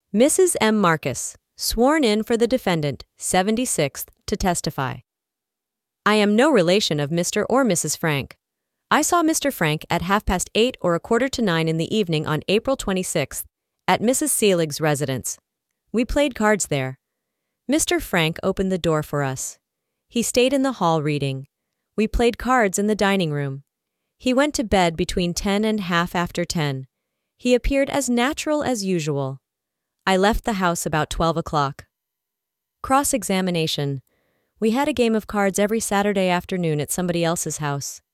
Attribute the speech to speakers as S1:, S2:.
S1: Mrs. M. Marcus, sworn in for the defendant, 76th, to testify. I am no relation of Mr. or Mrs. Frank. I saw Mr. Frank at 8:30 or 8:45 in the evening on April 26th at Mrs. Selig's residence. We played cards there. Mr. Frank opened the door for us. He stayed in the hall reading. We played cards in the dining room. He went to bed between 10 and 10:30. He appeared as natural as usual. I left the house about 12 o'clock. Cross-examination. We had a game of cards every Saturday afternoon at somebody else's house.